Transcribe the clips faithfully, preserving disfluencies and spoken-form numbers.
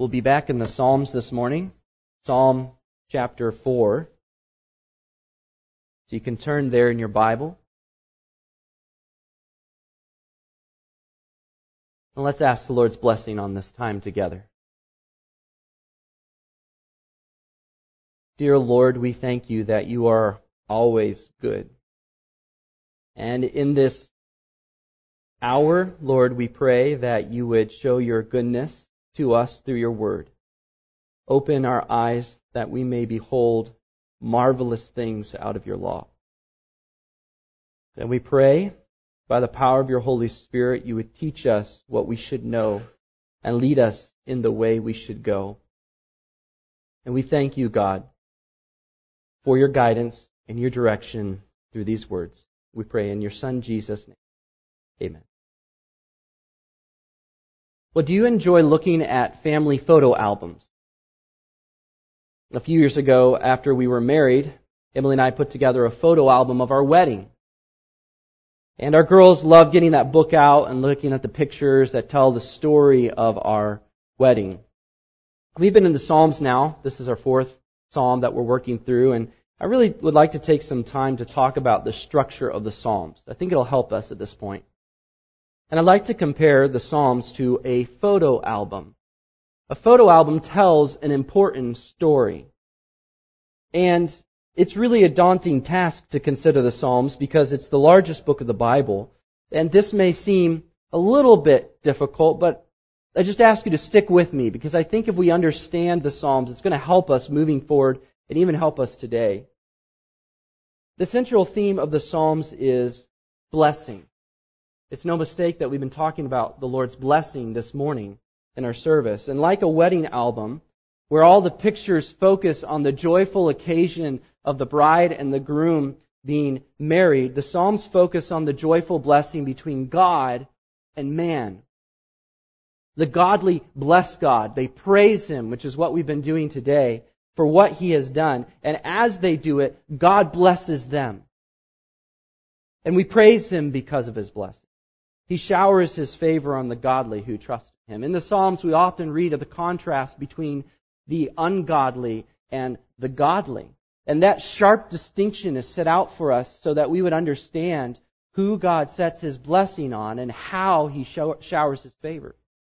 We'll be back in the Psalms this morning, Psalm chapter four. So you can turn there in your Bible. And let's ask the Lord's blessing on this time together. Dear Lord, we thank you that you are always good. And in this hour, Lord, we pray that you would show your goodness to us through your word. Open our eyes that we may behold marvelous things out of your law. And we pray, by the power of your Holy Spirit, you would teach us what we should know and lead us in the way we should go. And we thank you, God, for your guidance and your direction through these words. We pray in your Son, Jesus' name. Amen. Well, do you enjoy looking at family photo albums? A few years ago, after we were married, Emily and I put together a photo album of our wedding. And our girls love getting that book out and looking at the pictures that tell the story of our wedding. We've been in the Psalms now. This is our fourth Psalm that we're working through, and I really would like to take some time to talk about the structure of the Psalms. I think it'll help us at this point. And I'd like to compare the Psalms to a photo album. A photo album tells an important story. And it's really a daunting task to consider the Psalms because it's the largest book of the Bible. And this may seem a little bit difficult, but I just ask you to stick with me because I think if we understand the Psalms, it's going to help us moving forward and even help us today. The central theme of the Psalms is blessing. It's no mistake that we've been talking about the Lord's blessing this morning in our service. And like a wedding album, where all the pictures focus on the joyful occasion of the bride and the groom being married, the Psalms focus on the joyful blessing between God and man. The godly bless God. They praise Him, which is what we've been doing today, for what He has done. And as they do it, God blesses them. And we praise Him because of His blessing. He showers His favor on the godly who trust Him. In the Psalms, we often read of the contrast between the ungodly and the godly. And that sharp distinction is set out for us so that we would understand who God sets His blessing on and how He showers His favor.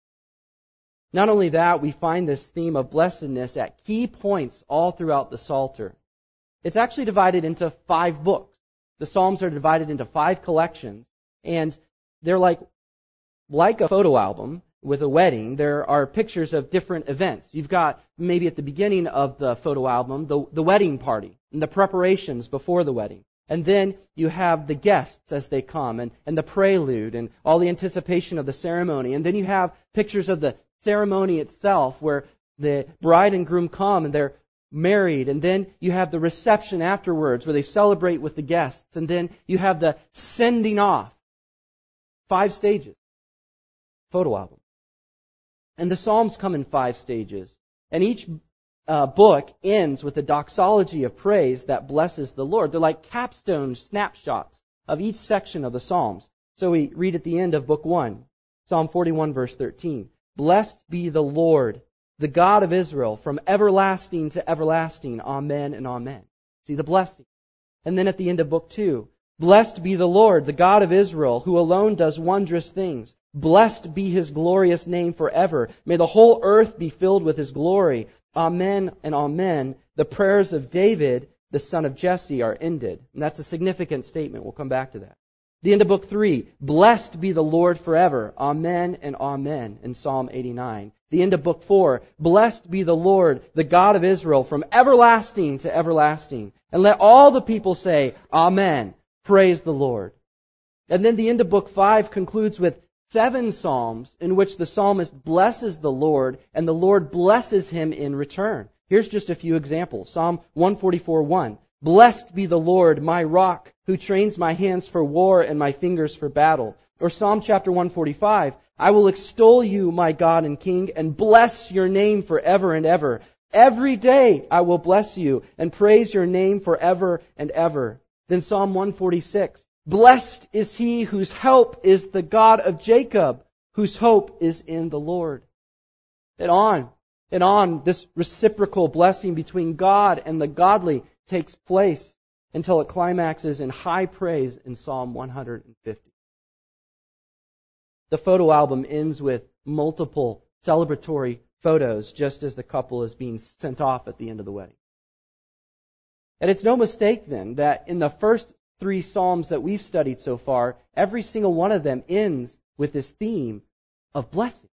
Not only that, we find this theme of blessedness at key points all throughout the Psalter. It's actually divided into five books. The Psalms are divided into five collections, and they're like, like a photo album with a wedding. There are pictures of different events. You've got maybe at the beginning of the photo album, the, the wedding party and the preparations before the wedding. And then you have the guests as they come and, and the prelude and all the anticipation of the ceremony. And then you have pictures of the ceremony itself where the bride and groom come and they're married. And then you have the reception afterwards where they celebrate with the guests. And then you have the sending off. Five stages. Photo album. And the Psalms come in five stages. And each uh, book ends with a doxology of praise that blesses the Lord. They're like capstone snapshots of each section of the Psalms. So we read at the end of book one, Psalm forty-one verse thirteen. Blessed be the Lord, the God of Israel, from everlasting to everlasting. Amen and amen. See the blessing. And then at the end of book two, blessed be the Lord, the God of Israel, who alone does wondrous things. Blessed be His glorious name forever. May the whole earth be filled with His glory. Amen and amen. The prayers of David, the son of Jesse, are ended. And that's a significant statement. We'll come back to that. The end of book three, blessed be the Lord forever. Amen and amen in Psalm eighty-nine. The end of book four, blessed be the Lord, the God of Israel, from everlasting to everlasting. And let all the people say, Amen. Praise the Lord. And then the end of book five concludes with seven psalms in which the psalmist blesses the Lord and the Lord blesses him in return. Here's just a few examples. Psalm one forty-four one. Blessed be the Lord, my rock, who trains my hands for war and my fingers for battle. Or Psalm chapter one forty-five. I will extol you, my God and King, and bless your name forever and ever. Every day I will bless you and praise your name forever and ever. Then Psalm one forty-six. Blessed is he whose help is the God of Jacob, whose hope is in the Lord. And on. and on, this reciprocal blessing between God and the godly takes place until it climaxes in high praise in Psalm one hundred fifty. The photo album ends with multiple celebratory photos, just as the couple is being sent off at the end of the wedding. And it's no mistake then that in the first three Psalms that we've studied so far, every single one of them ends with this theme of blessing.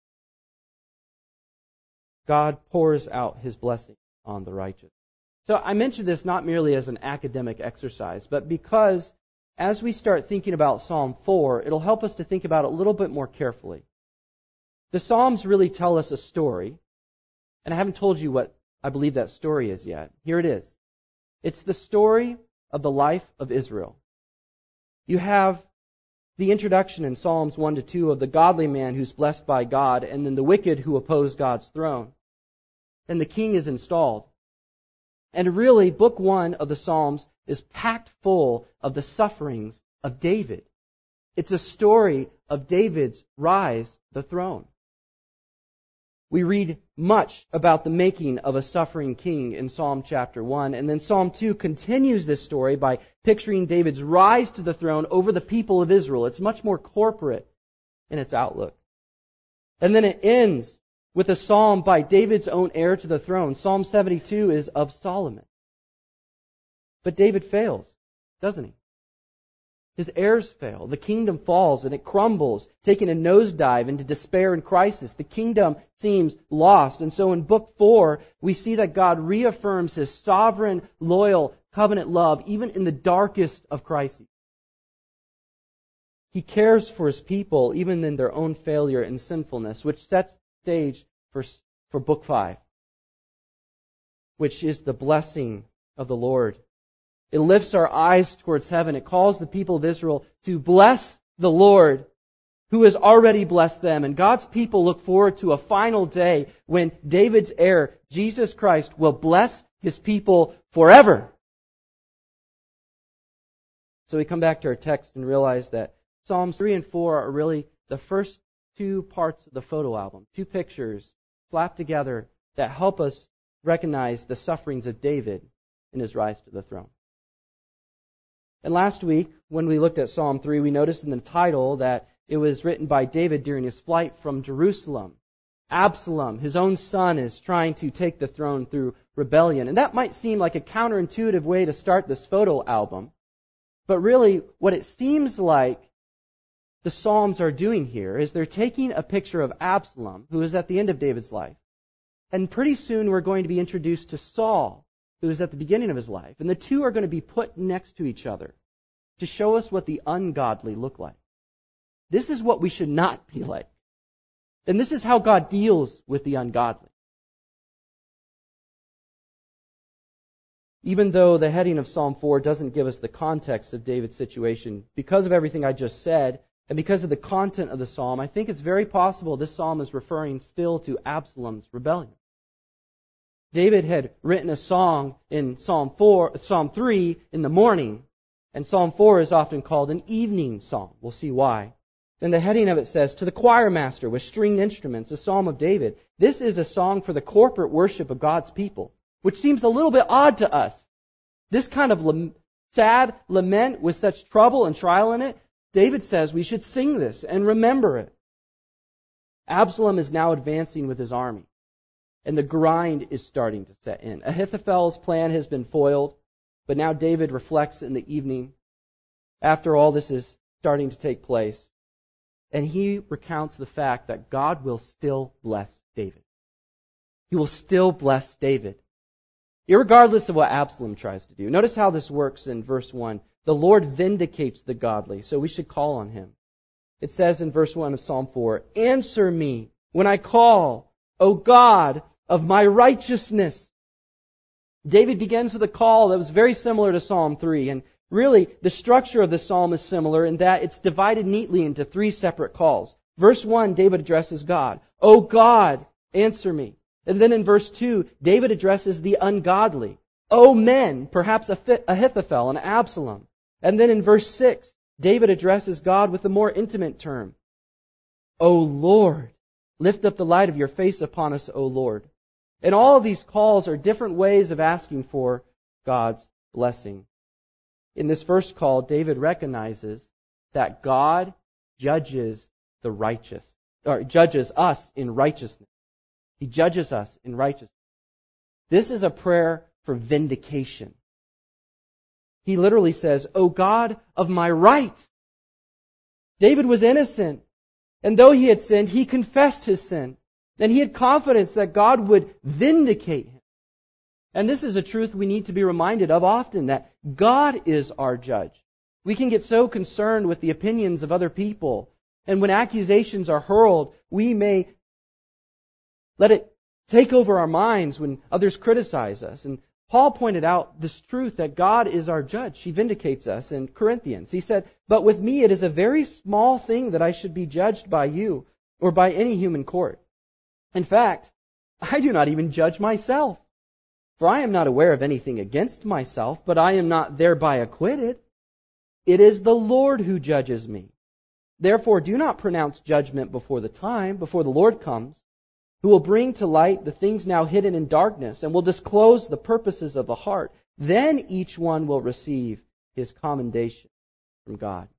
God pours out His blessing on the righteous. So I mention this not merely as an academic exercise, but because as we start thinking about Psalm four, it'll help us to think about it a little bit more carefully. The Psalms really tell us a story, and I haven't told you what I believe that story is yet. Here it is. It's the story of the life of Israel. You have the introduction in Psalms one to two of the godly man who's blessed by God, and then the wicked who oppose God's throne. And the king is installed. And really, book one of the Psalms is packed full of the sufferings of David. It's a story of David's rise to the throne. We read much about the making of a suffering king in Psalm chapter one, and then Psalm two continues this story by picturing David's rise to the throne over the people of Israel. It's much more corporate in its outlook. And then it ends with a psalm by David's own heir to the throne. Psalm seventy-two is of Solomon. But David fails, doesn't he? His heirs fail. The kingdom falls and it crumbles, taking a nosedive into despair and crisis. The kingdom seems lost. And so in book four, we see that God reaffirms His sovereign, loyal, covenant love, even in the darkest of crises. He cares for His people, even in their own failure and sinfulness, which sets the stage for, for book five, which is the blessing of the Lord. It lifts our eyes towards heaven. It calls the people of Israel to bless the Lord who has already blessed them. And God's people look forward to a final day when David's heir, Jesus Christ, will bless His people forever. So we come back to our text and realize that Psalms three and four are really the first two parts of the photo album, two pictures slapped together that help us recognize the sufferings of David in his rise to the throne. And last week, when we looked at Psalm three, we noticed in the title that it was written by David during his flight from Jerusalem. Absalom, his own son, is trying to take the throne through rebellion. And that might seem like a counterintuitive way to start this photo album. But really, what it seems like the Psalms are doing here is they're taking a picture of Absalom, who is at the end of David's life. And pretty soon we're going to be introduced to Saul, who is at the beginning of his life. And the two are going to be put next to each other to show us what the ungodly look like. This is what we should not be like. And this is how God deals with the ungodly. Even though the heading of Psalm four doesn't give us the context of David's situation, because of everything I just said, and because of the content of the psalm, I think it's very possible this psalm is referring still to Absalom's rebellion. David had written a song in Psalm four, Psalm three in the morning, and Psalm four is often called an evening psalm. We'll see why. And the heading of it says, "To the choir master with stringed instruments, a psalm of David." This is a song for the corporate worship of God's people, which seems a little bit odd to us. This kind of lam- sad lament with such trouble and trial in it, David says we should sing this and remember it. Absalom is now advancing with his army. And the grind is starting to set in. Ahithophel's plan has been foiled, but now David reflects in the evening after all this is starting to take place. And he recounts the fact that God will still bless David. He will still bless David, irregardless of what Absalom tries to do. Notice how this works in verse one. The Lord vindicates the godly, so we should call on Him. It says in verse one of Psalm four, "Answer me when I call, O God of my righteousness." David begins with a call that was very similar to Psalm three. And really, the structure of the psalm is similar in that it's divided neatly into three separate calls. Verse one, David addresses God. "O God, answer me." And then in verse two, David addresses the ungodly. "O men," perhaps Ahithophel and Absalom. And then in verse six, David addresses God with a more intimate term. "O Lord, Lift up the light of your face upon us, O Lord. And all of these calls are different ways of asking for God's blessing. In this first call, David recognizes that God judges the righteous, or judges us in righteousness. He judges us in righteousness. This is a prayer for vindication. He literally says, O God of my right. David was innocent. And though he had sinned, he confessed his sin. And he had confidence that God would vindicate him. And this is a truth we need to be reminded of often, that God is our judge. We can get so concerned with the opinions of other people. And when accusations are hurled, we may let it take over our minds when others criticize us. And Paul pointed out this truth that God is our judge. He vindicates us in Corinthians. He said, but with me it is a very small thing that I should be judged by you or by any human court. In fact, I do not even judge myself. For I am not aware of anything against myself, but I am not thereby acquitted. It is the Lord who judges me. Therefore do not pronounce judgment before the time, before the Lord comes, who will bring to light the things now hidden in darkness and will disclose the purposes of the heart. Then each one will receive his commendation from God.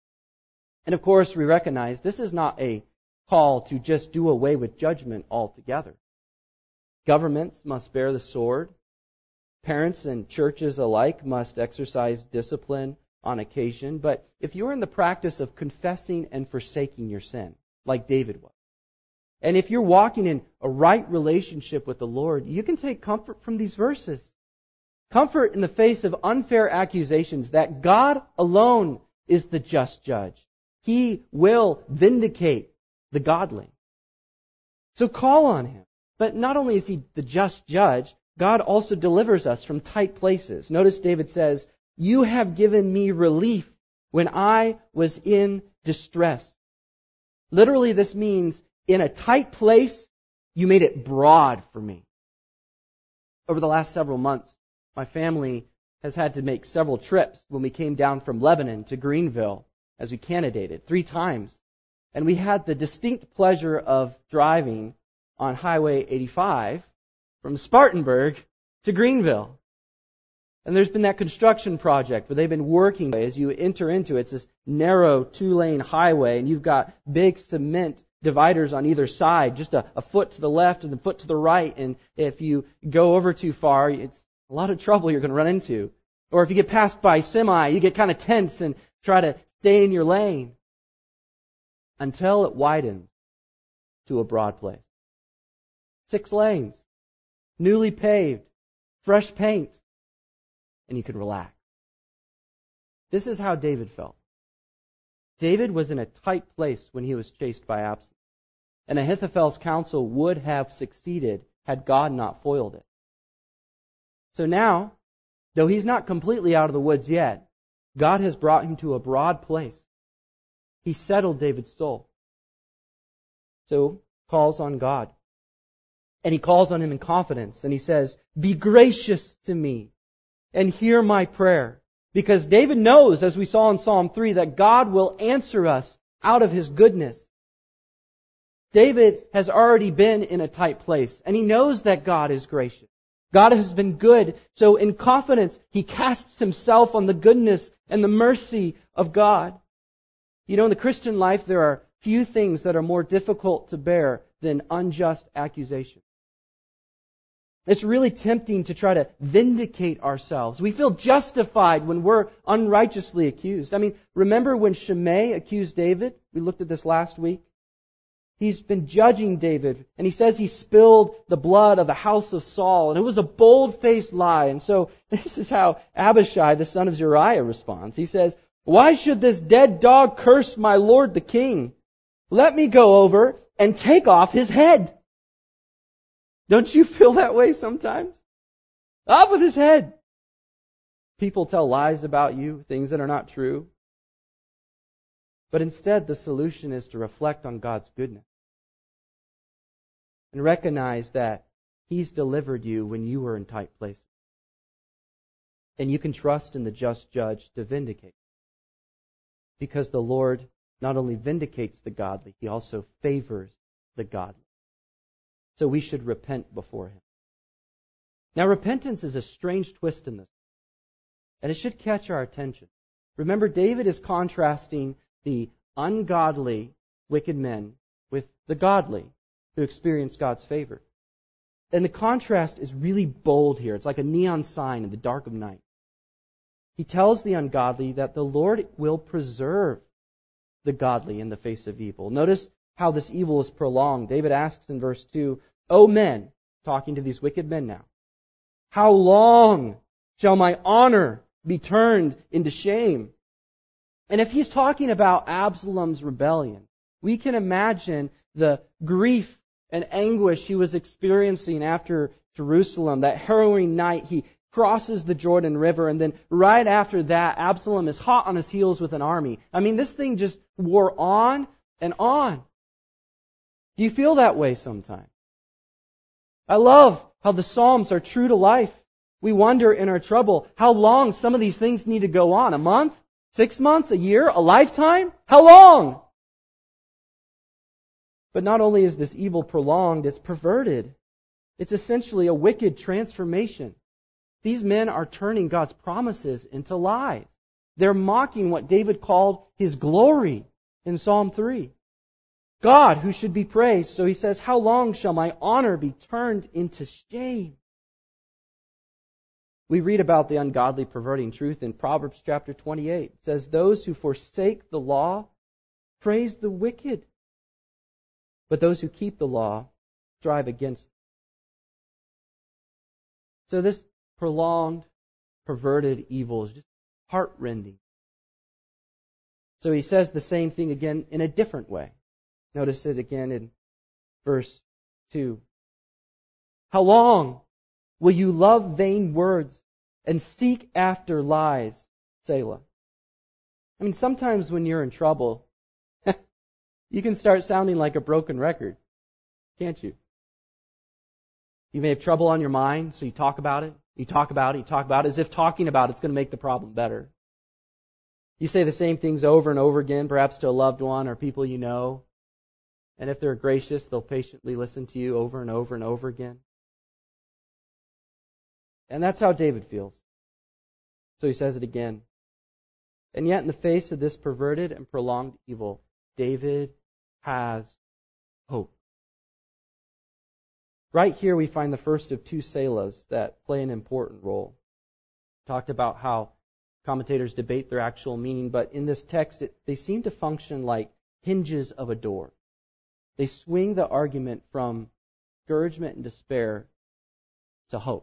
And of course, we recognize this is not a call to just do away with judgment altogether. Governments must bear the sword. Parents and churches alike must exercise discipline on occasion. But if you're in the practice of confessing and forsaking your sin, like David was, and if you're walking in a right relationship with the Lord, you can take comfort from these verses. Comfort in the face of unfair accusations that God alone is the just judge. He will vindicate the godly. So call on Him. But not only is He the just judge, God also delivers us from tight places. Notice David says, you have given me relief when I was in distress. Literally, this means in a tight place, you made it broad for me. Over the last several months, my family has had to make several trips when we came down from Lebanon to Greenville as we candidated three times. And we had the distinct pleasure of driving on Highway eighty-five from Spartanburg to Greenville. And there's been that construction project where they've been working as you enter into it. It's this narrow two-lane highway, and you've got big cement dividers on either side, just a, a foot to the left and a foot to the right. And if you go over too far, it's a lot of trouble you're going to run into. Or if you get passed by semi, you get kind of tense and try to stay in your lane until it widens to a broad place. Six lanes, newly paved, fresh paint, and you can relax. This is how David felt. David was in a tight place when he was chased by Absalom. And Ahithophel's counsel would have succeeded had God not foiled it. So now, though he's not completely out of the woods yet, God has brought him to a broad place. He settled David's soul. So, calls on God. And he calls on Him in confidence. And he says, be gracious to me and hear my prayer. Because David knows, as we saw in Psalm three, that God will answer us out of His goodness. David has already been in a tight place, and he knows that God is gracious. God has been good, so in confidence, he casts himself on the goodness and the mercy of God. You know, in the Christian life, there are few things that are more difficult to bear than unjust accusation. It's really tempting to try to vindicate ourselves. We feel justified when we're unrighteously accused. I mean, remember when Shimei accused David? We looked at this last week. He's been judging David, and he says he spilled the blood of the house of Saul, and it was a bold-faced lie. And so this is how Abishai, the son of Zeruiah, responds. He says, why should this dead dog curse my lord the king? Let me go over and take off his head. Don't you feel that way sometimes? Off with his head. People tell lies about you, things that are not true. But instead, the solution is to reflect on God's goodness and recognize that He's delivered you when you were in tight places. And you can trust in the just judge to vindicate. Because the Lord not only vindicates the godly, He also favors the godly. So we should repent before Him. Now, repentance is a strange twist in this, and it should catch our attention. Remember, David is contrasting the ungodly, wicked men with the godly who experience God's favor. And the contrast is really bold here. It's like a neon sign in the dark of night. He tells the ungodly that the Lord will preserve the godly in the face of evil. Notice how this evil is prolonged. David asks in verse two, O men, talking to these wicked men now, how long shall my honor be turned into shame? And if he's talking about Absalom's rebellion, we can imagine the grief and anguish he was experiencing after Jerusalem. That harrowing night, he crosses the Jordan River, and then right after that, Absalom is hot on his heels with an army. I mean, this thing just wore on and on. Do you feel that way sometimes? I love how the Psalms are true to life. We wonder in our trouble how long some of these things need to go on. A month? Six months? A year? A lifetime? How long? But not only is this evil prolonged, it's perverted. It's essentially a wicked transformation. These men are turning God's promises into lies. They're mocking what David called His glory in Psalm three. God, who should be praised. So he says, how long shall my honor be turned into shame? We read about the ungodly perverting truth in Proverbs chapter twenty-eight. It says, those who forsake the law praise the wicked, but those who keep the law strive against them. So this prolonged, perverted evil is just heartrending. So he says the same thing again in a different way. Notice it again in verse two. How long will you love vain words and seek after lies, Selah? I mean, sometimes when you're in trouble, you can start sounding like a broken record, can't you? You may have trouble on your mind, so you talk about it, you talk about it, you talk about it, as if talking about it's going to make the problem better. You say the same things over and over again, perhaps to a loved one or people you know. And if they're gracious, they'll patiently listen to you over and over and over again. And that's how David feels. So he says it again. And yet in the face of this perverted and prolonged evil, David has hope. Right here we find the first of two selahs that play an important role. We talked about how commentators debate their actual meaning, but in this text it, they seem to function like hinges of a door. They swing the argument from discouragement and despair to hope.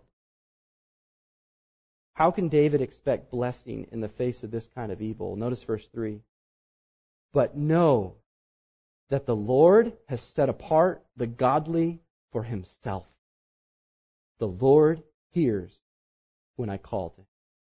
How can David expect blessing in the face of this kind of evil? Notice verse three. But know that the Lord has set apart the godly for Himself. The Lord hears when I call to Him.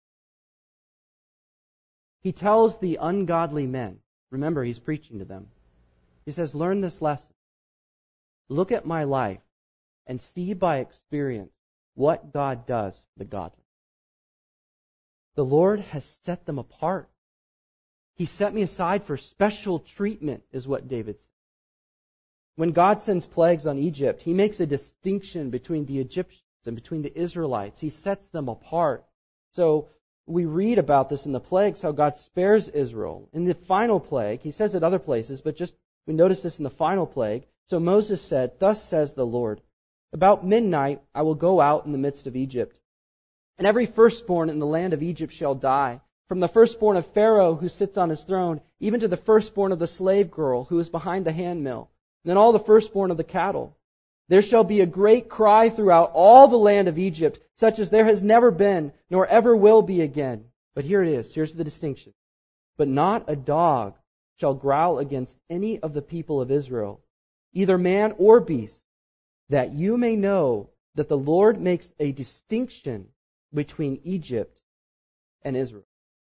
He tells the ungodly men, remember He's preaching to them, He says, learn this lesson. Look at my life and see by experience what God does for the godly. The Lord has set them apart. He set me aside for special treatment, is what David said. When God sends plagues on Egypt, He makes a distinction between the Egyptians and between the Israelites. He sets them apart. So we read about this in the plagues, how God spares Israel. In the final plague, He says it other places, but just we notice this in the final plague. So Moses said, thus says the Lord, about midnight I will go out in the midst of Egypt, and every firstborn in the land of Egypt shall die, from the firstborn of Pharaoh who sits on his throne, even to the firstborn of the slave girl who is behind the handmill, and then all the firstborn of the cattle. There shall be a great cry throughout all the land of Egypt, such as there has never been, nor ever will be again. But here it is, here's the distinction. But not a dog shall growl against any of the people of Israel, either man or beast, that you may know that the Lord makes a distinction between Egypt and Israel.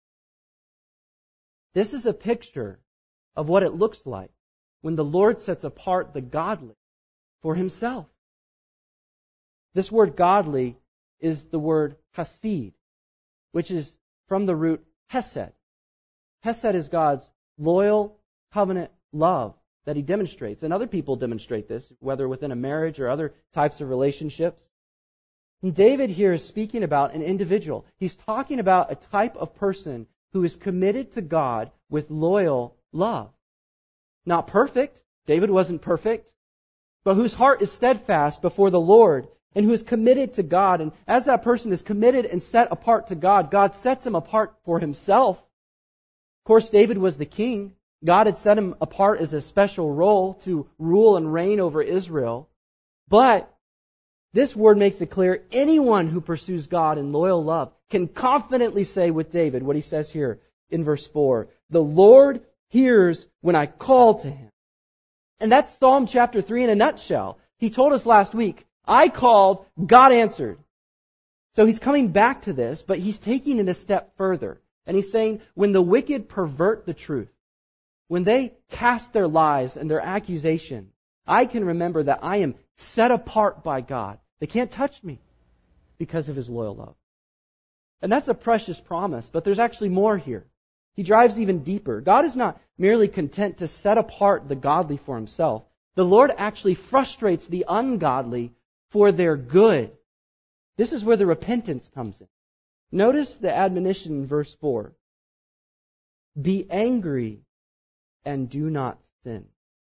This is a picture of what it looks like when the Lord sets apart the godly for Himself. This word godly is the word hasid, which is from the root hesed. Hesed is God's loyal covenant love that he demonstrates. And other people demonstrate this, whether within a marriage or other types of relationships. And David here is speaking about an individual. He's talking about a type of person who is committed to God with loyal love. Not perfect. David wasn't perfect. But whose heart is steadfast before the Lord and who is committed to God. And as that person is committed and set apart to God, God sets him apart for himself. Of course, David was the king. God had set him apart as a special role to rule and reign over Israel. But this word makes it clear anyone who pursues God in loyal love can confidently say with David what he says here in verse four. The Lord hears when I call to Him. And that's Psalm chapter three in a nutshell. He told us last week, I called, God answered. So he's coming back to this, but he's taking it a step further. And he's saying, when the wicked pervert the truth, when they cast their lies and their accusation, I can remember that I am set apart by God. They can't touch me because of His loyal love. And that's a precious promise, but there's actually more here. He drives even deeper. God is not merely content to set apart the godly for Himself. The Lord actually frustrates the ungodly for their good. This is where the repentance comes in. Notice the admonition in verse four. Be angry and do not sin.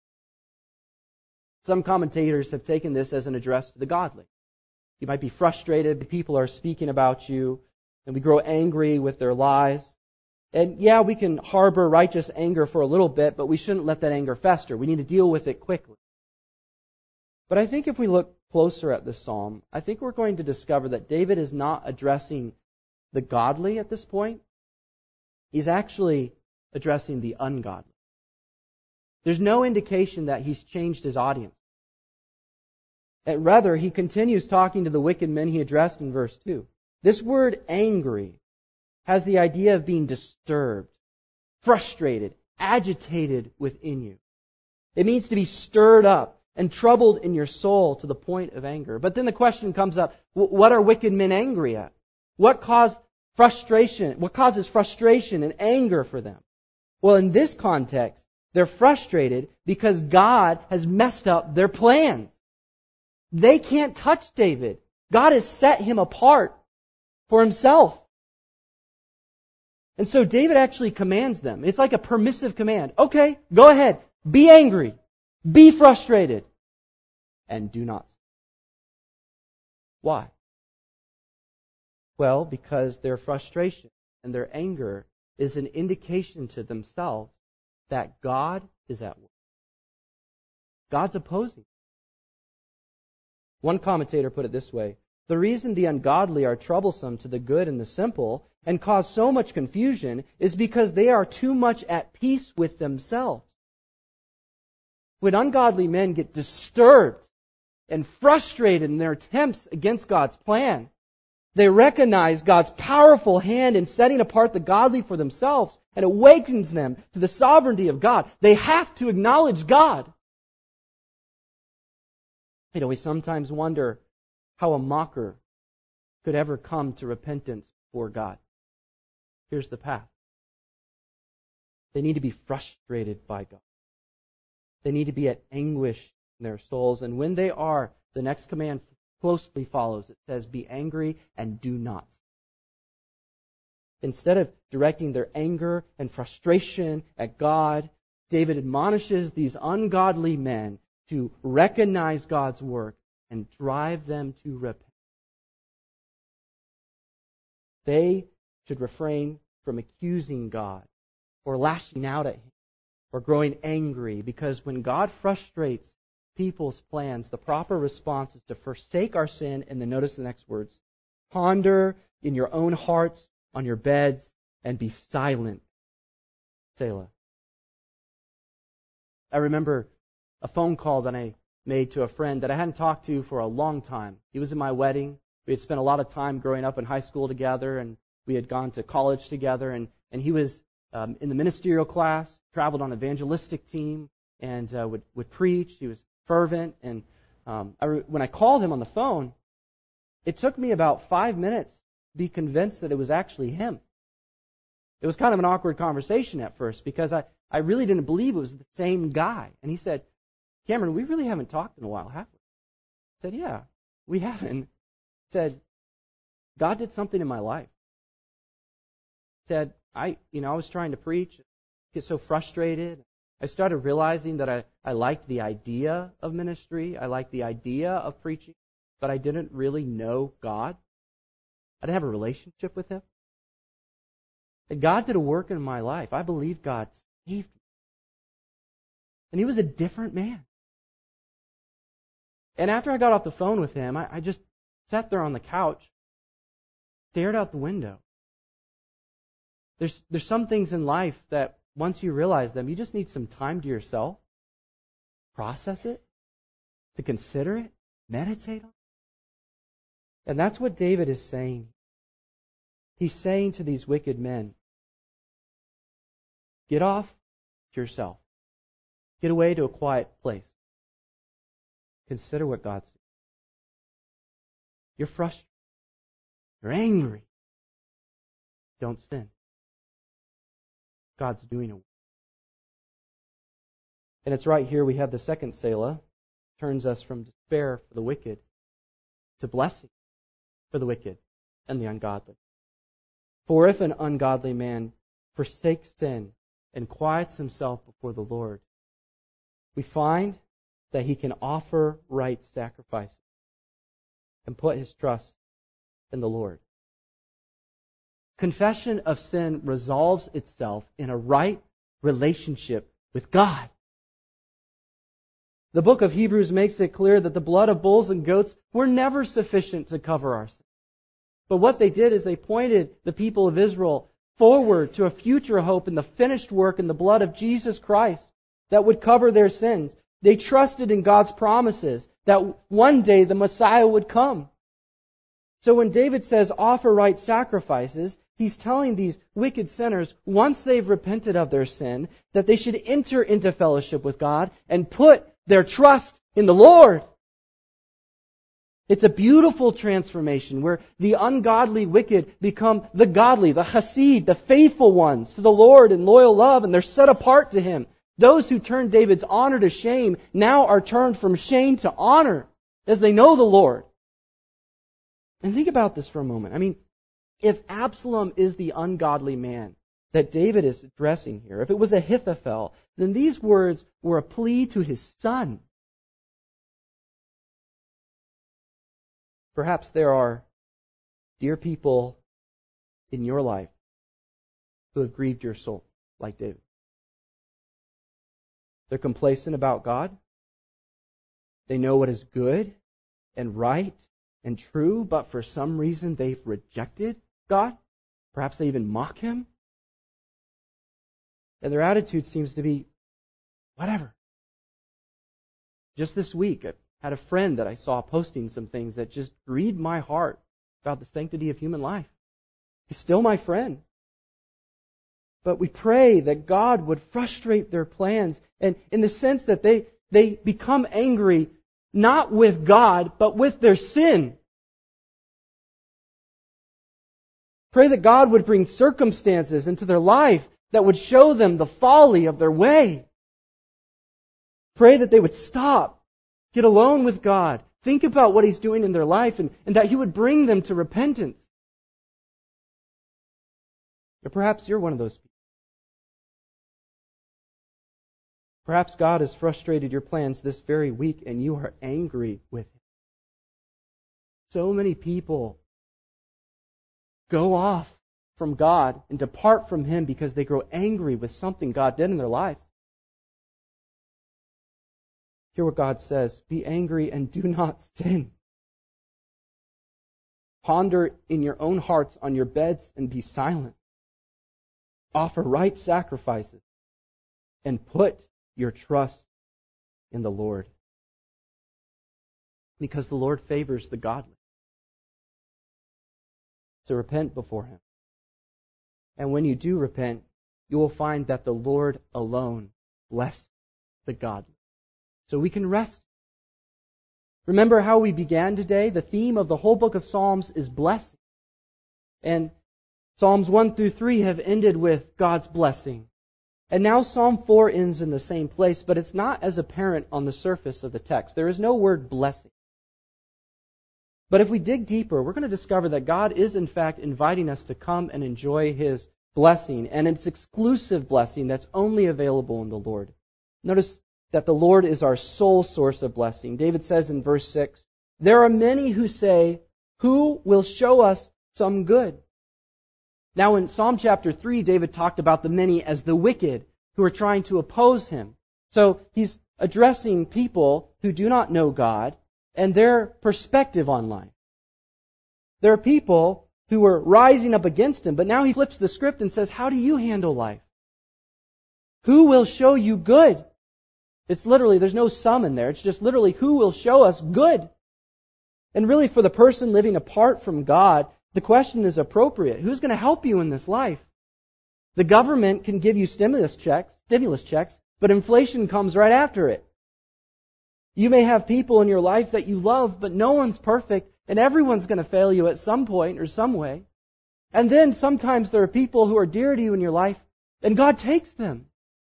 Some commentators have taken this as an address to the godly. You might be frustrated, people are speaking about you, and we grow angry with their lies. And yeah, we can harbor righteous anger for a little bit, but we shouldn't let that anger fester. We need to deal with it quickly. But I think if we look closer at this psalm, I think we're going to discover that David is not addressing the godly at this point. He's actually addressing the ungodly. There's no indication that he's changed his audience. And rather, he continues talking to the wicked men he addressed in verse two. This word angry has the idea of being disturbed, frustrated, agitated within you. It means to be stirred up and troubled in your soul to the point of anger. But then the question comes up, what are wicked men angry at? What caused frustration? What causes frustration and anger for them? Well, in this context, they're frustrated because God has messed up their plans. They can't touch David. God has set him apart for Himself. And so David actually commands them. It's like a permissive command. Okay, go ahead. Be angry. Be frustrated. And do not. Why? Well, because their frustration and their anger is an indication to themselves that God is at work. God's opposing. One commentator put it this way. The reason the ungodly are troublesome to the good and the simple and cause so much confusion is because they are too much at peace with themselves. When ungodly men get disturbed and frustrated in their attempts against God's plan, they recognize God's powerful hand in setting apart the godly for themselves and awakens them to the sovereignty of God. They have to acknowledge God. You know, we sometimes wonder how a mocker could ever come to repentance before God. Here's the path. They need to be frustrated by God. They need to be at anguish in their souls. And when they are, the next command closely follows. It says, be angry and do not. Instead of directing their anger and frustration at God, David admonishes these ungodly men to recognize God's work and drive them to repent. They should refrain from accusing God or lashing out at Him or growing angry, because when God frustrates people's plans, the proper response is to forsake our sin, and then notice the next words, ponder in your own hearts on your beds and be silent. Selah. I remember a phone call that I made to a friend that I hadn't talked to for a long time. He was in my wedding. We had spent a lot of time growing up in high school together, and we had gone to college together, and, and he was um, in the ministerial class, traveled on an evangelistic team, and uh, would, would preach. He was fervent, and um, I re- when I called him on the phone, it took me about five minutes to be convinced that it was actually him. It was kind of an awkward conversation at first, because I, I really didn't believe it was the same guy. And he said, Cameron, we really haven't talked in a while, have we? I said, yeah, we haven't. He said, God did something in my life. He said, I, you know, I was trying to preach, get so frustrated. I started realizing that I, I liked the idea of ministry. I liked the idea of preaching, but I didn't really know God. I didn't have a relationship with Him. And God did a work in my life. I believe God saved me. And he was a different man. And after I got off the phone with him, I, I just sat there on the couch, stared out the window. There's, there's some things in life that once you realize them, you just need some time to yourself, process it, to consider it, meditate on it. And that's what David is saying. He's saying to these wicked men, get off yourself. Get away to a quiet place. Consider what God's doing. You're frustrated. You're angry. Don't sin. God's doing a work. And it's right here we have the second Selah. Turns us from despair for the wicked to blessing for the wicked and the ungodly. For if an ungodly man forsakes sin and quiets himself before the Lord, we find that he can offer right sacrifices and put his trust in the Lord. Confession of sin resolves itself in a right relationship with God. The book of Hebrews makes it clear that the blood of bulls and goats were never sufficient to cover our sins. But what they did is they pointed the people of Israel forward to a future hope in the finished work in the blood of Jesus Christ that would cover their sins. They trusted in God's promises that one day the Messiah would come. So when David says offer right sacrifices, he's telling these wicked sinners, once they've repented of their sin, that they should enter into fellowship with God and put their trust in the Lord. It's a beautiful transformation where the ungodly wicked become the godly, the chassid, the faithful ones to the Lord in loyal love, and they're set apart to Him. Those who turned David's honor to shame now are turned from shame to honor as they know the Lord. And think about this for a moment. I mean, if Absalom is the ungodly man that David is addressing here, if it was Ahithophel, then these words were a plea to his son. Perhaps there are dear people in your life who have grieved your soul, like David. They're complacent about God. They know what is good and right and true, but for some reason they've rejected God. Perhaps they even mock Him. And their attitude seems to be, whatever. Just this week, I had a friend that I saw posting some things that just grieved my heart about the sanctity of human life. He's still my friend. But we pray that God would frustrate their plans, and in the sense that they, they become angry not with God, but with their sin. Pray that God would bring circumstances into their life that would show them the folly of their way. Pray that they would stop, get alone with God, think about what He's doing in their life, and, and that He would bring them to repentance. Or perhaps you're one of those people. Perhaps God has frustrated your plans this very week and you are angry with Him. So many people go off from God and depart from Him because they grow angry with something God did in their life. Hear what God says. Be angry and do not sin. Ponder in your own hearts on your beds and be silent. Offer right sacrifices and put your trust in the Lord. Because the Lord favors the godly. So repent before Him. And when you do repent, you will find that the Lord alone blesses the godly. So we can rest. Remember how we began today? The theme of the whole book of Psalms is blessing. And Psalms one through three have ended with God's blessing. And now Psalm four ends in the same place, but it's not as apparent on the surface of the text. There is no word blessing. But if we dig deeper, we're going to discover that God is in fact inviting us to come and enjoy His blessing, and it's exclusive blessing that's only available in the Lord. Notice that the Lord is our sole source of blessing. David says in verse six, "There are many who say, 'Who will show us some good?'" Now in Psalm chapter three, David talked about the many as the wicked who are trying to oppose him. So he's addressing people who do not know God and their perspective on life. There are people who are rising up against him, but now he flips the script and says, how do you handle life? Who will show you good? It's literally, there's no sum in there. It's just literally, who will show us good? And really, for the person living apart from God, the question is appropriate. Who's going to help you in this life? The government can give you stimulus checks, stimulus checks, but inflation comes right after it. You may have people in your life that you love, but no one's perfect, and everyone's going to fail you at some point or some way. And then sometimes there are people who are dear to you in your life, and God takes them.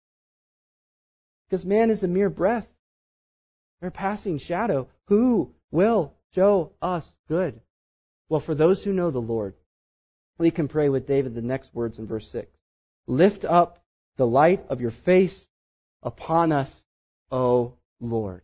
Because man is a mere breath. They're a passing shadow. Who will show us good? Well, for those who know the Lord, we can pray with David the next words in verse six. Lift up the light of your face upon us, O Lord.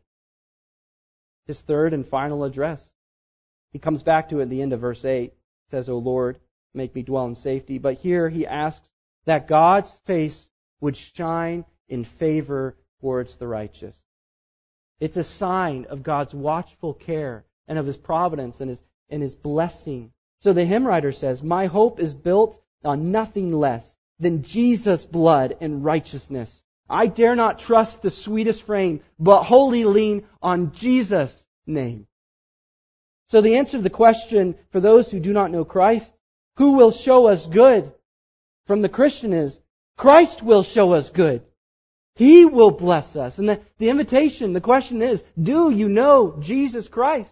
His third and final address. He comes back to it at the end of verse eight. It says, O Lord, make me dwell in safety. But here he asks that God's face would shine in favor towards the righteous. It's a sign of God's watchful care and of His providence and His, and His blessing. So the hymn writer says, my hope is built on nothing less than Jesus' blood and righteousness. I dare not trust the sweetest frame, but wholly lean on Jesus' name. So the answer to the question for those who do not know Christ, who will show us good? From the Christian is, Christ will show us good. He will bless us. And the, the invitation, the question is, do you know Jesus Christ?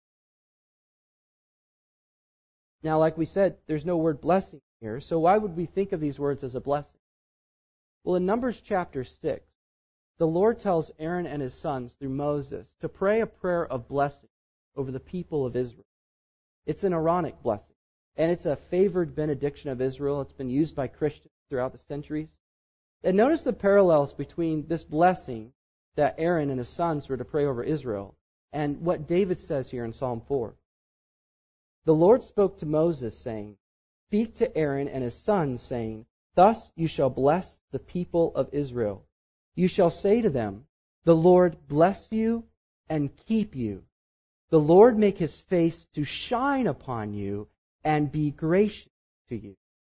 Now, like we said, there's no word blessing here, so why would we think of these words as a blessing? Well, in Numbers chapter six, the Lord tells Aaron and his sons through Moses to pray a prayer of blessing over the people of Israel. It's an Aaronic blessing, and it's a favored benediction of Israel. It's been used by Christians throughout the centuries. And notice the parallels between this blessing that Aaron and his sons were to pray over Israel and what David says here in Psalm four. The Lord spoke to Moses, saying, speak to Aaron and his sons, saying, thus you shall bless the people of Israel. You shall say to them, the Lord bless you and keep you. The Lord make His face to shine upon you and be gracious to you.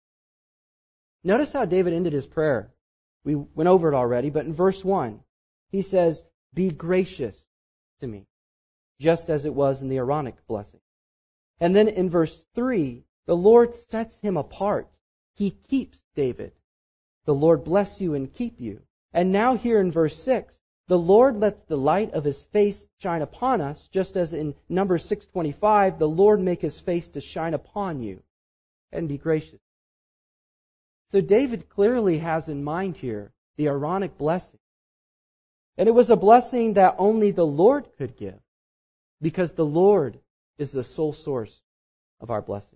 Notice how David ended his prayer. We went over it already, but in verse one, he says, be gracious to me, just as it was in the Aaronic blessing. And then in verse three, the Lord sets him apart. He keeps David. The Lord bless you and keep you. And now here in verse six, the Lord lets the light of His face shine upon us, just as in Numbers six twenty-five, the Lord make His face to shine upon you and be gracious. So David clearly has in mind here the Aaronic blessing. And it was a blessing that only the Lord could give, because the Lord is the sole source of our blessing.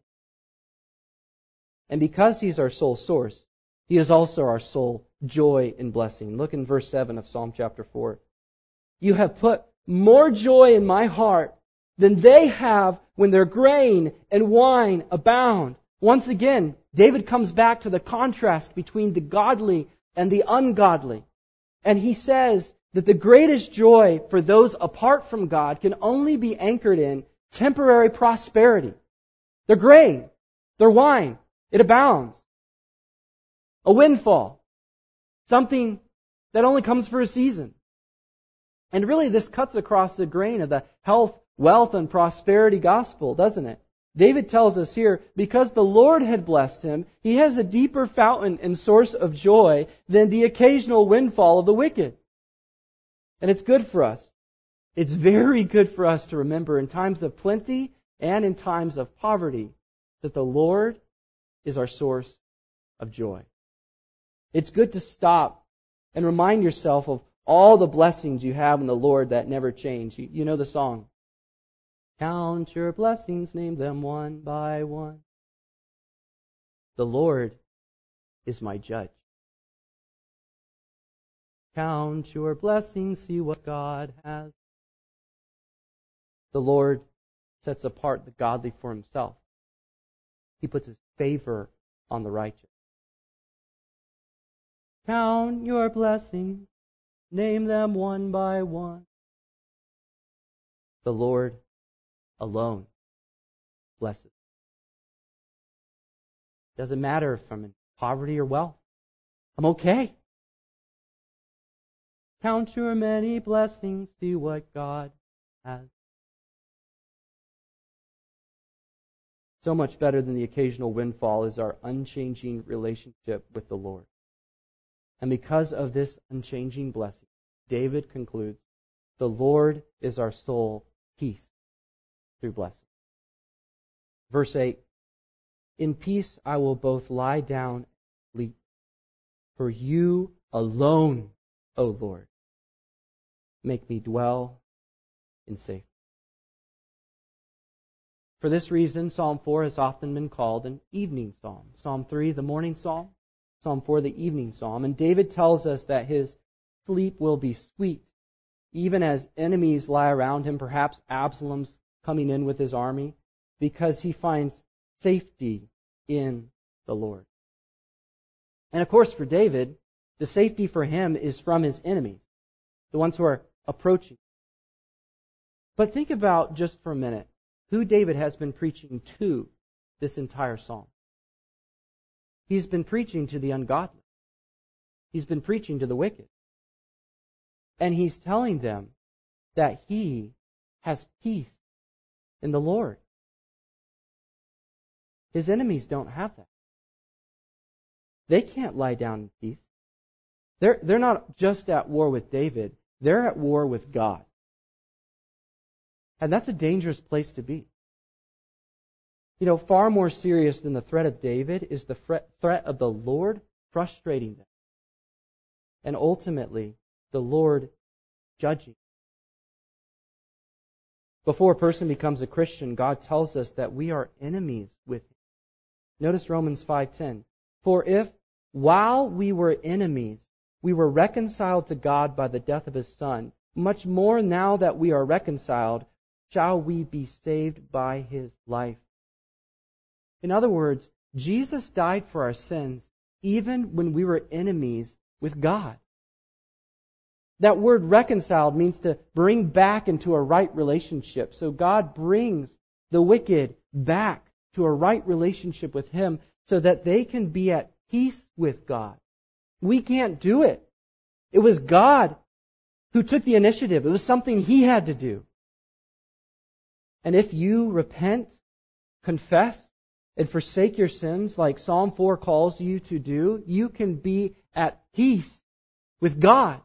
And because He's our sole source, He is also our sole joy and blessing. Look in verse seven of Psalm chapter four. You have put more joy in my heart than they have when their grain and wine abound. Once again, David comes back to the contrast between the godly and the ungodly. And he says that the greatest joy for those apart from God can only be anchored in temporary prosperity. Their grain, their wine, it abounds. A windfall. Something that only comes for a season. And really this cuts across the grain of the health, wealth, and prosperity gospel, doesn't it? David tells us here, because the Lord had blessed him, he has a deeper fountain and source of joy than the occasional windfall of the wicked. And it's good for us. It's very good for us to remember in times of plenty and in times of poverty that the Lord is our source of joy. It's good to stop and remind yourself of all the blessings you have in the Lord that never change. You, you know the song. Count your blessings, name them one by one. The Lord is my judge. Count your blessings, see what God has. The Lord sets apart the godly for Himself. He puts His favor on the righteous. Count your blessings, name them one by one. The Lord alone blesses. Doesn't matter if I'm in poverty or wealth. I'm okay. Count your many blessings, see what God has. So much better than the occasional windfall is our unchanging relationship with the Lord. And because of this unchanging blessing, David concludes, the Lord is our sole peace through blessing. Verse eight, in peace I will both lie down and sleep, for you alone, O Lord, make me dwell in safety. For this reason, Psalm four has often been called an evening psalm. Psalm three, the morning psalm. Psalm four, the evening psalm. And David tells us that his sleep will be sweet, even as enemies lie around him, perhaps Absalom's coming in with his army, because he finds safety in the Lord. And of course, for David, the safety for him is from his enemies, the ones who are approaching. But think about just for a minute who David has been preaching to this entire psalm. He's been preaching to the ungodly. He's been preaching to the wicked. And he's telling them that he has peace in the Lord. His enemies don't have that. They can't lie down in peace. They're, they're not just at war with David. They're at war with God. And that's a dangerous place to be. You know, far more serious than the threat of David is the threat of the Lord frustrating them. And ultimately, the Lord judging. Before a person becomes a Christian, God tells us that we are enemies with Him. Notice Romans five ten. For if, while we were enemies, we were reconciled to God by the death of His Son, much more now that we are reconciled, shall we be saved by His life. In other words, Jesus died for our sins even when we were enemies with God. That word reconciled means to bring back into a right relationship. So God brings the wicked back to a right relationship with Him so that they can be at peace with God. We can't do it. It was God who took the initiative. It was something He had to do. And if you repent, confess, and forsake your sins like Psalm four calls you to do, you can be at peace with God.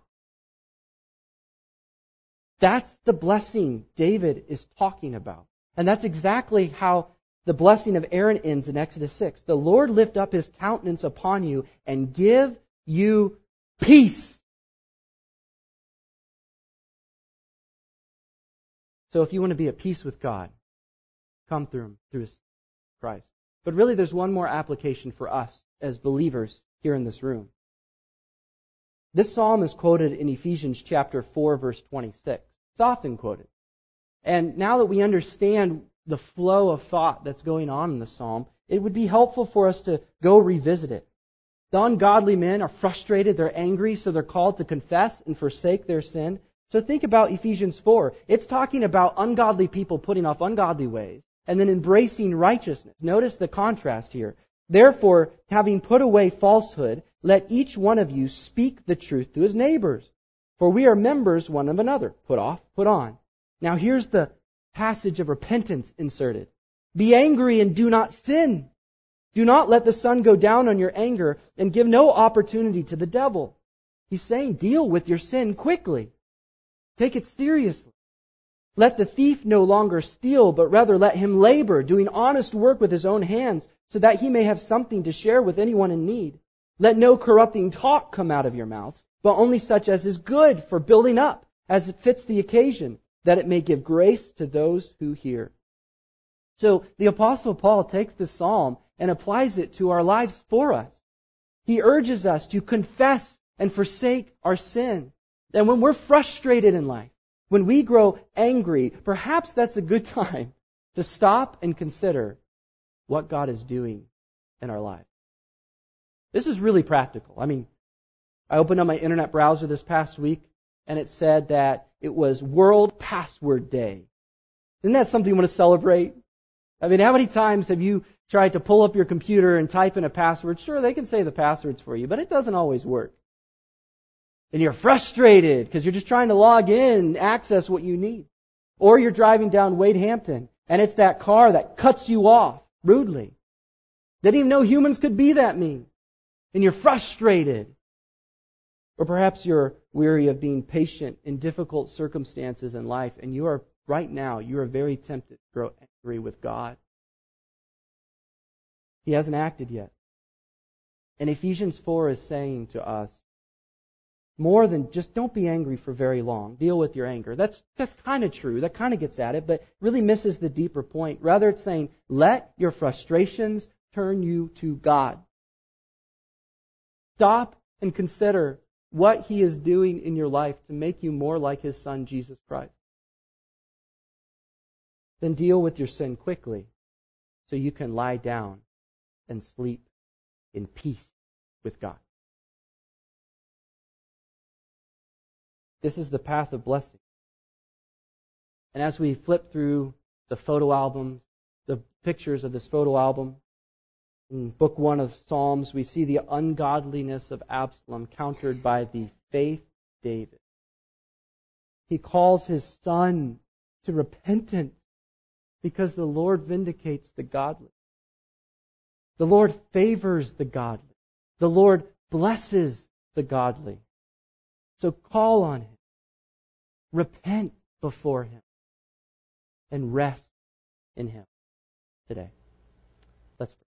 That's the blessing David is talking about. And that's exactly how the blessing of Aaron ends in Exodus six. The Lord lift up His countenance upon you and give you peace. So if you want to be at peace with God, come through Him, through His Christ. But really there's one more application for us as believers here in this room. This psalm is quoted in Ephesians chapter four, verse twenty-six. It's often quoted. And now that we understand the flow of thought that's going on in the psalm, it would be helpful for us to go revisit it. The ungodly men are frustrated, they're angry, so they're called to confess and forsake their sin. So think about Ephesians four. It's talking about ungodly people putting off ungodly ways and then embracing righteousness. Notice the contrast here. Therefore, having put away falsehood, let each one of you speak the truth to his neighbors. For we are members one of another. Put off, put on. Now here's the passage of repentance inserted. Be angry and do not sin. Do not let the sun go down on your anger and give no opportunity to the devil. He's saying deal with your sin quickly. Take it seriously. Let the thief no longer steal, but rather let him labor, doing honest work with his own hands, so that he may have something to share with anyone in need. Let no corrupting talk come out of your mouths, but only such as is good for building up, as it fits the occasion, that it may give grace to those who hear. So the Apostle Paul takes this psalm and applies it to our lives for us. He urges us to confess and forsake our sin. And when we're frustrated in life, when we grow angry, perhaps that's a good time to stop and consider what God is doing in our lives. This is really practical. I mean, I opened up my internet browser this past week, and it said that it was World Password Day. Isn't that something you want to celebrate? I mean, how many times have you tried to pull up your computer and type in a password? Sure, they can say the passwords for you, but it doesn't always work. And you're frustrated because you're just trying to log in and access what you need. Or you're driving down Wade Hampton, and it's that car that cuts you off rudely. Didn't even know humans could be that mean. And you're frustrated. Or perhaps you're weary of being patient in difficult circumstances in life, and you are, right now, you are very tempted to grow angry with God. He hasn't acted yet. And Ephesians four is saying to us, more than just don't be angry for very long. Deal with your anger. That's that's kind of true. That kind of gets at it, but really misses the deeper point. Rather, it's saying, let your frustrations turn you to God. Stop and consider what He is doing in your life to make you more like His Son, Jesus Christ. Then deal with your sin quickly so you can lie down and sleep in peace with God. This is the path of blessing. And as we flip through the photo albums, the pictures of this photo album, in book one of Psalms, we see the ungodliness of Absalom countered by the faith of David. He calls his son to repentance because the Lord vindicates the godly. The Lord favors the godly. The Lord blesses the godly. So call on Him. Repent before Him. And rest in Him today. Let's pray.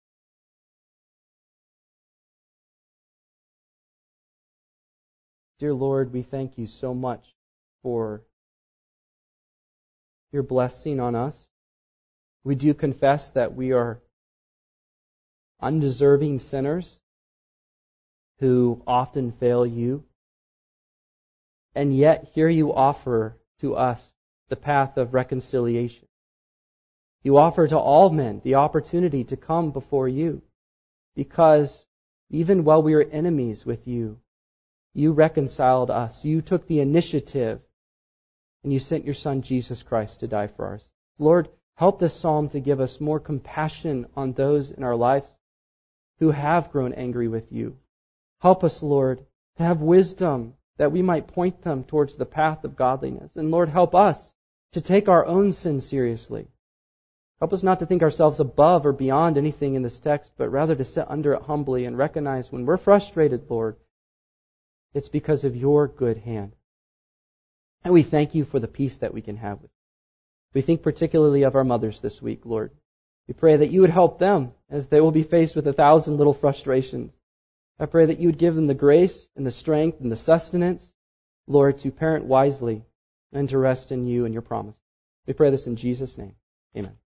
Dear Lord, we thank You so much for Your blessing on us. We do confess that we are undeserving sinners who often fail You. And yet here You offer to us the path of reconciliation. You offer to all men the opportunity to come before You, because even while we were enemies with You, You reconciled us. You took the initiative, and You sent Your Son Jesus Christ to die for us. Lord, help this psalm to give us more compassion on those in our lives who have grown angry with You. Help us, Lord, to have wisdom that we might point them towards the path of godliness. And Lord, help us to take our own sin seriously. Help us not to think ourselves above or beyond anything in this text, but rather to sit under it humbly and recognize when we're frustrated, Lord, it's because of Your good hand. And we thank You for the peace that we can have with You. We think particularly of our mothers this week, Lord. We pray that You would help them as they will be faced with a thousand little frustrations. I pray that You would give them the grace and the strength and the sustenance, Lord, to parent wisely and to rest in You and Your promise. We pray this in Jesus' name. Amen.